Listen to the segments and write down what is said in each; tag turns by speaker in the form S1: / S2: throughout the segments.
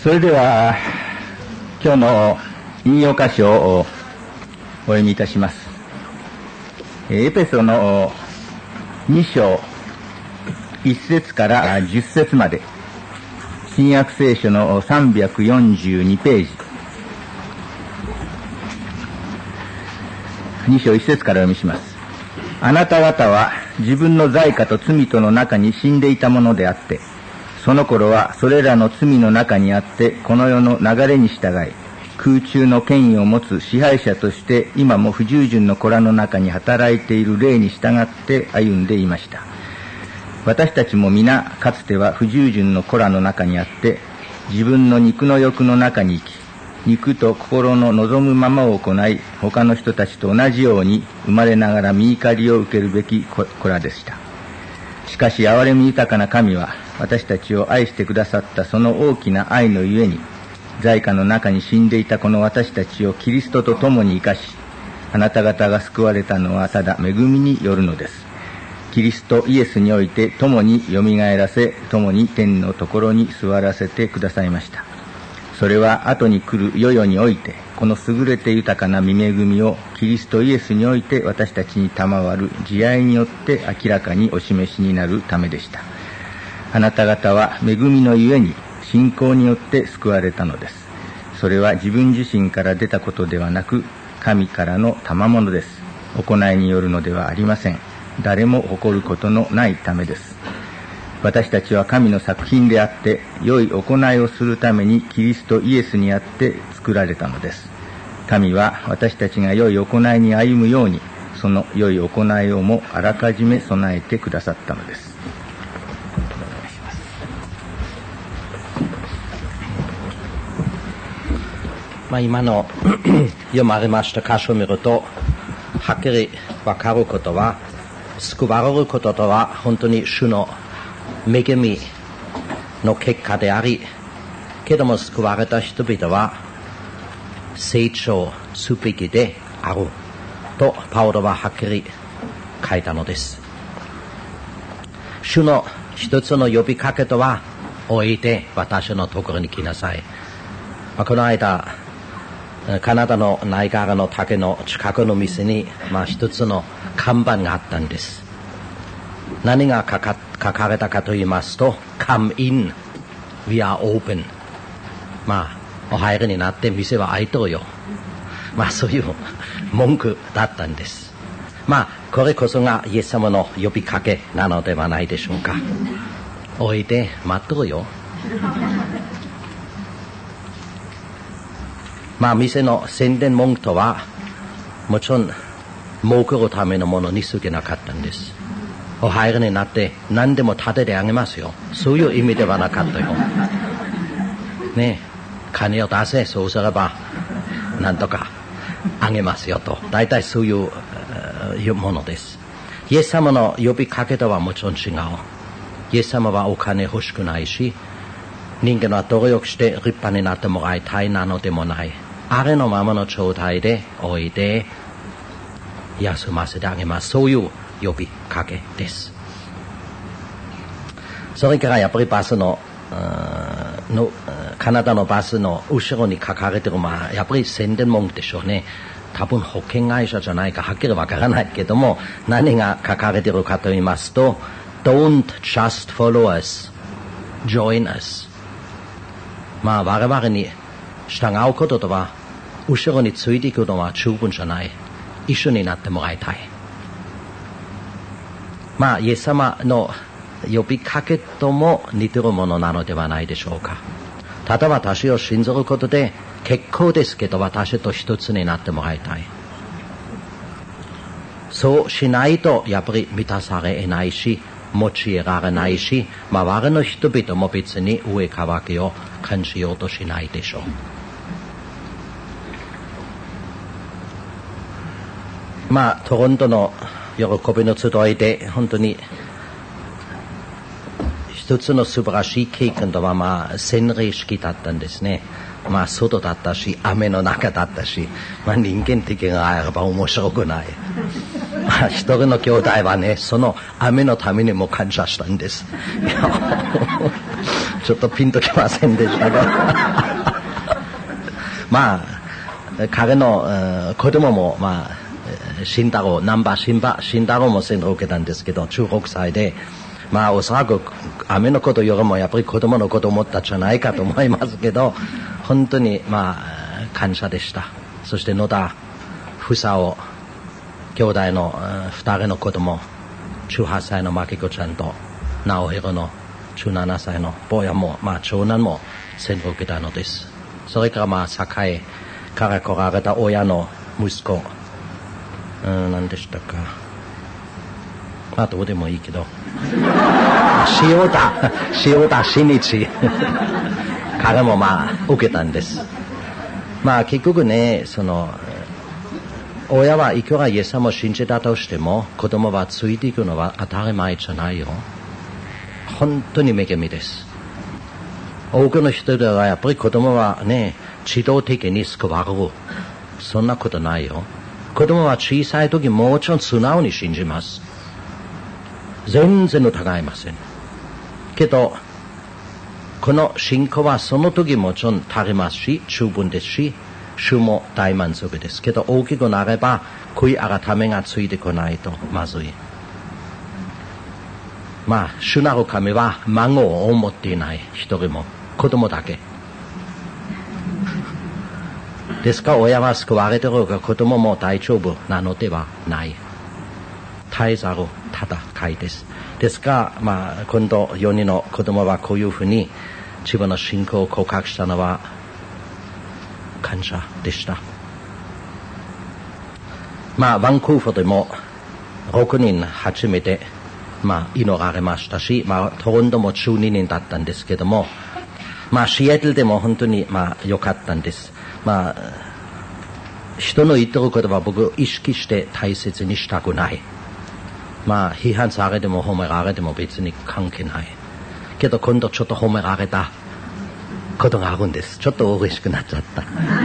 S1: それでは今日の引用箇所をお読みいたします。エペソの2章1節から10節まで、新約聖書の342ページ、2章1節からお読みします。あなた方は自分の罪過と罪との中に死んでいたものであって、その頃はそれらの罪の中にあってこの世の流れに従い、空中の権威を持つ支配者として今も不従順の子らの中に働いている霊に従って歩んでいました。私たちも皆かつては不従順の子らの中にあって、自分の肉の欲の中に生き、肉と心の望むままを行い、他の人たちと同じように生まれながら身怒りを受けるべき子らでした。しかし憐れみ豊かな神は、私たちを愛してくださったその大きな愛のゆえに、罪過の中に死んでいたこの私たちをキリストと共に生かし、あなた方が救われたのはただ恵みによるのです。キリストイエスにおいて共によみがえらせ、共に天のところに座らせてくださいました。それは後に来る世々において、この優れて豊かな御恵みをキリストイエスにおいて私たちに賜る慈愛によって明らかにお示しになるためでした。あなた方は恵みのゆえに信仰によって救われたのです。それは自分自身から出たことではなく、神からの賜物です。行いによるのではありません。誰も誇ることのないためです。私たちは神の作品であって、良い行いをするためにキリストイエスにあって作られたのです。神は私たちが良い行いに歩むように、その良い行いをもあらかじめ備えてくださったのです。
S2: 今の読まれました箇所を見ると、はっきりわかることは、救われることとは本当に主の恵みの結果であり、けども救われた人々は成長すべきであるとパウロははっきり書いたのです。主の一つの呼びかけとは、おいで私のところに来なさい。この間カナダのナイガラの竹の近くの店に、一つの看板があったんです。何が書かれたかと言いますと、Come in, we are open。お入りになって店は開いてるよ。そういう文句だったんです。これこそがイエス様の呼びかけなのではないでしょうか。おいで、待ってるよ。店の宣伝文句とは、もちろん儲けるためのものに過ぎなかったんです。お入りになって何でも立ててあげますよ。そういう意味ではなかったよ。金を出せ、そうすればなんとかあげますよと。大体そういうものです。イエス様の呼びかけとはもちろん違う。イエス様はお金欲しくないし、人間は努力して立派になってもらいたいなのでもない。あれのままの状態でおいで休ませてあげます。そういう呼びかけです。それからやっぱりバスのカナダのバスの後ろに書かれてるやっぱり宣伝文句でしょうね。多分保険会社じゃないかはっきりわからないけども、何が書かれてるかと言いますと、 Don't just follow us, join us。我々に従うこととは、後ろについていくのは十分じゃない。一緒になってもらいたい。イエス様の呼びかけとも似てるものなのではないでしょうか。ただ私を信じることで結構ですけど、私と一つになってもらいたい。そうしないとやっぱり満たされないし、用いられないし、周りの人々も別に上かわけを感じようとしないでしょう。トロントの喜びの集いで本当に一つの素晴らしい経験とは洗礼式だったんですね。外だったし雨の中だったし、人間的があれば面白くない。一人の兄弟はね、その雨のためにも感謝したんです。ちょっとピンときませんでしたがまあ、彼の子供も、まあ、死んだろう、死んだろうも洗脳を受けたんですけど、16歳で、まあ、おそらく、雨のことよりもやっぱり子供のことを思ったんじゃないかと思いますけど、本当に、まあ、感謝でした。そして野田、ふさお、兄弟の2人の子供、18歳のマキコちゃんと、直弘の17歳の坊やも、まあ、長男も洗脳を受けたのです。それからまあ、堺から来られた親の息子、何でしたか。まあ、どうでもいいけど。塩田真一。彼もまあ、受けたんです。まあ、結局ね、親はいくらイエス様を信じたとしても、子供はついていくのは当たり前じゃないよ。本当に恵みです。多くの人ではやっぱり子供はね、自動的に救われる。そんなことないよ。子供は小さい時もちろん素直に信じます。全然疑いません。けど、この信仰はその時もちろん足りますし、十分ですし、主も大満足です。けど大きくなれば、悔い改めがついてこないとまずい。まあ、主なる神は孫を思っていない一人も、子供だけ。ですから親は救われているが子供も大丈夫なのではない。絶えざる戦いです。ですから、まあ、今度4人の子供はこういうふうに自分の信仰を告白したのは感謝でした。まあ、バンクーバーでも6人初めて、まあ、祈られましたし、まあ、トロントも12人だったんですけども、まあ、シアトルでも本当に、まあ、良かったんです。まあ、人の言ってることは僕意識して大切にしたくない。まあ、批判されても褒められても別に関係ない。けど今度ちょっと褒められたことがあるんです。ちょっと嬉しくなっちゃった。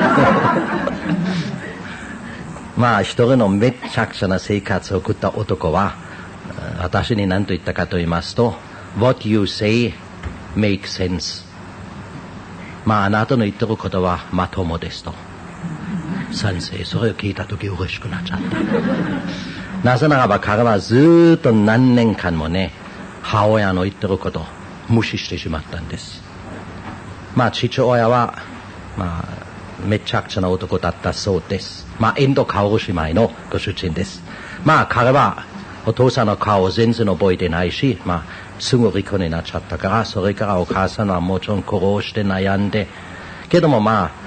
S2: まあ、一人のめちゃくちゃな生活を送った男は、私に何と言ったかと言いますと、What you say makes sense。まあ、あなたの言ってることはまともですと。先生、それを聞いたとき嬉しくなっちゃった。なぜならば彼はずっと何年間もね、母親の言ってることを無視してしまったんです。まあ、父親は、まあ、めちゃくちゃな男だったそうです。まあ、インドカオル姉妹のご出身です。まあ、彼はお父さんの顔を全然覚えてないし、まあ、すぐ離婚になっちゃったから、それからお母さんはもちろん苦労して悩んで、けどもまあ、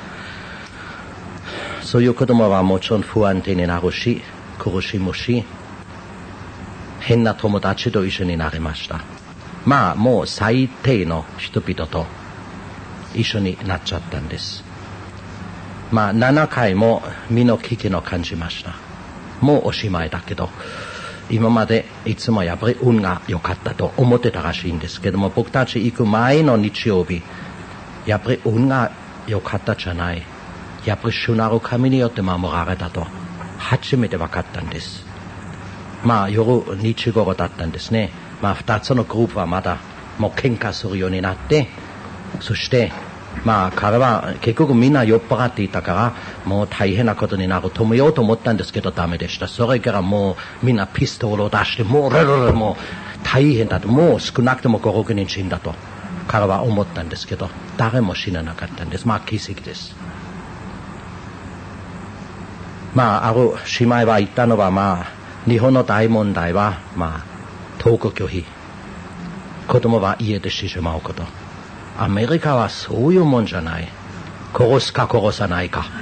S2: そういう子供はもちろん不安定になるし、苦しむし、変な友達と一緒になりました。まあ、もう最低の人々と一緒になっちゃったんです。まあ、7回も身の危険を感じました。もうおしまいだけど、今までいつもやっぱり運が良かったと思ってたらしいんですけども、僕たち行く前の日曜日、やっぱり運が良かったじゃない。やっぱり主なる神によって守られたと初めて分かったんです。まあ、夜2時頃だったんですね。まあ、2つのグループはまだもう喧嘩するようになって、そしてまあ、彼は結局みんな酔っ払っていたから、もう大変なことになる。止めようと思ったんですけどダメでした。それからもうみんなピストルを出して、もうもう大変だと、もう少なくとも5、6人死んだと彼は思ったんですけど、誰も死ななかったんです。まあ、奇跡です。まあ、ある姉妹は言ったのは、まあ、日本の大問題は、まあ、登校拒否。子供は家でしてしまうこと。アメリカはそういうもんじゃない。殺すか殺さないか。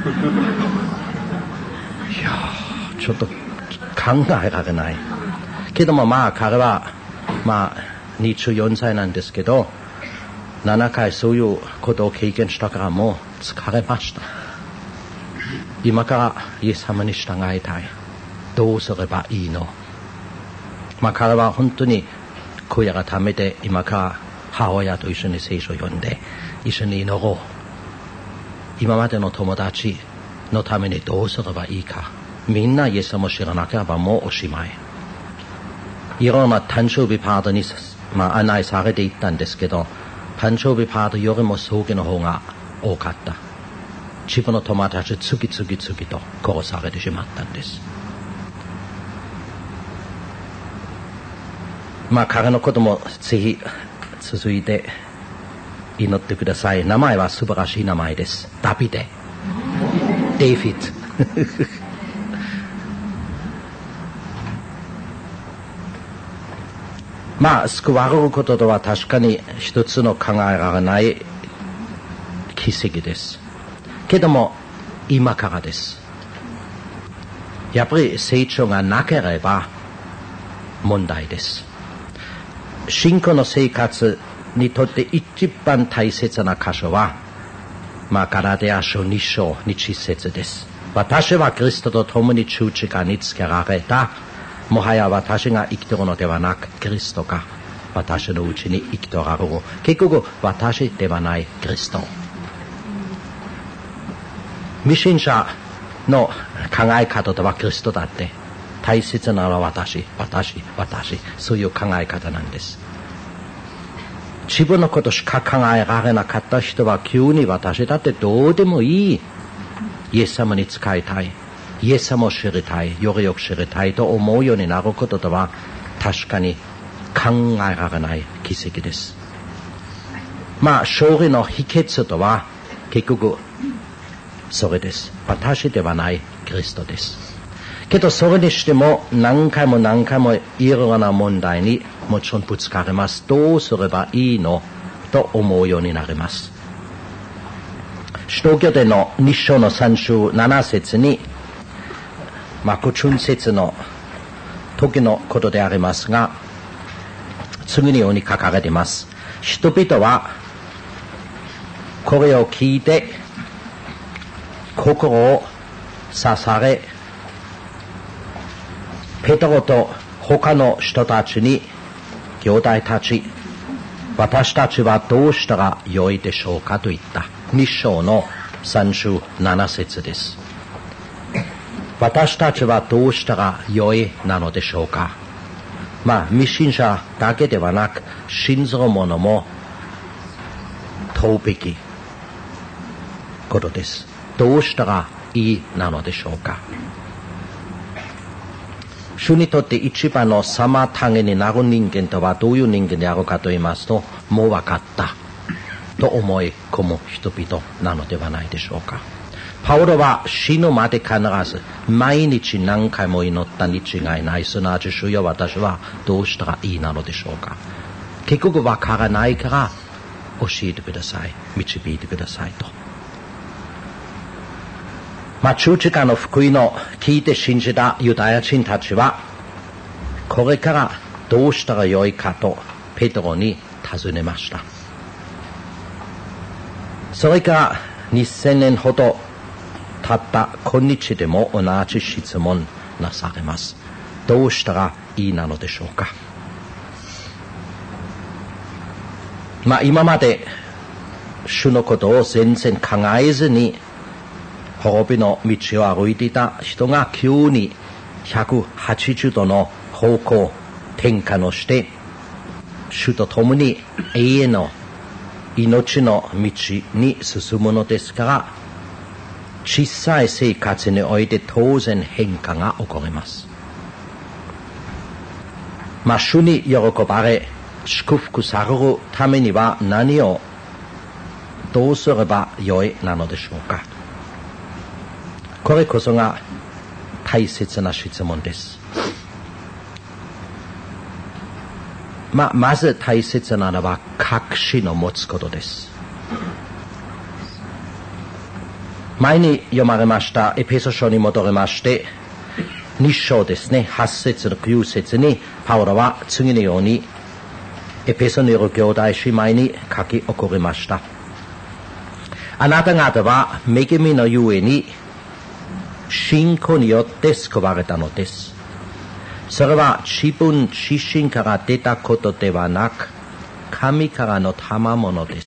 S2: いやー、ちょっと考えられない。けどもまあ、彼は、まあ、24歳なんですけど、7回そういうことを経験したからもう疲れました。今からイエス様に従いたい。どうすればいいの？まあ、彼は本当に悔い改めて、今から母親と一緒に聖書を読んで一緒に祈ろう。今までの友達のためにどうすればいいか。みんなイエス様を知らなければもうおしまい。いろんな誕生日パーティーに、まあ、案内されていったんですけど、誕生日パーティーよりも葬儀の方が多かった。 自分の友達次々と殺されてしまったんです。彼のこともぜひ続いて祈ってください。名前は素晴らしい名前です。ダビデ、デイビッド救われることとは確かに一つの考えられない奇跡です。けども今からです。やっぱり成長がなければ問題です。信仰の生活にとって一番大切な箇所は、ガラテヤ書2章1節です。私はキリストと共に十字架につけられた。もはや私が生きているのではなく、キリストが私のうちに生きておられる。結局私ではないキリスト。未信者の考え方とはキリストだって、大切なのは私、そういう考え方なんです。自分のことしか考えられなかった人は急に私だってどうでもいい、イエス様に使いたい、イエス様を知りたい、よりよく知りたいと思うようになることとは確かに考えられない奇跡です。勝利の秘訣とは結局それです。私ではないキリストです。けどそれにしても何回もいろいろな問題にもちろんぶつかります。どうすればいいのと思うようになります。使徒行伝の2章の37節に苦春節の時のことでありますが、次のように書かれています。人々はこれを聞いて心を刺され、ペテロと他の人たちに、兄弟たち、私たちはどうしたらよいでしょうかと言った。2章の37節です。私たちはどうしたらよいなのでしょうか。未信者だけではなく、信ずる者も問うべきことです。どうしたらいいなのでしょうか。主にとって一番の妨げになる人間とはどういう人間であるかと言いますと、もう分かったと思い込む人々なのではないでしょうか。パウロは死ぬまで必ず毎日何回も祈ったに違いない。すなわち主よ、私はどうしたらいいなのでしょうか。結局分からないから教えてください、導いてくださいと。十字架の福音を聞いて信じたユダヤ人たちは、これからどうしたらよいかとペテロに尋ねました。それから2000年ほど経った今日でも同じ質問なされます。どうしたらいいなのでしょうか。今まで主のことを全然考えずに滅びの道を歩いていた人が急に180度の方向転換をして主と共に永遠の命の道に進むのですから、小さい生活において当然変化が起こります。主に喜ばれ祝福されるためには何をどうすればよいなのでしょうか。これこそが大切な質問です。まず大切なのは確信を持つことです。前に読まれましたエペソ書に戻りまして2章ですね、8節と9節にパウロは次のようにエペソにいる兄弟姉妹に書き送りました。あなた方は恵みのゆえに信仰によって救われたのです。それは自分自身から出たことではなく、神からの賜物です。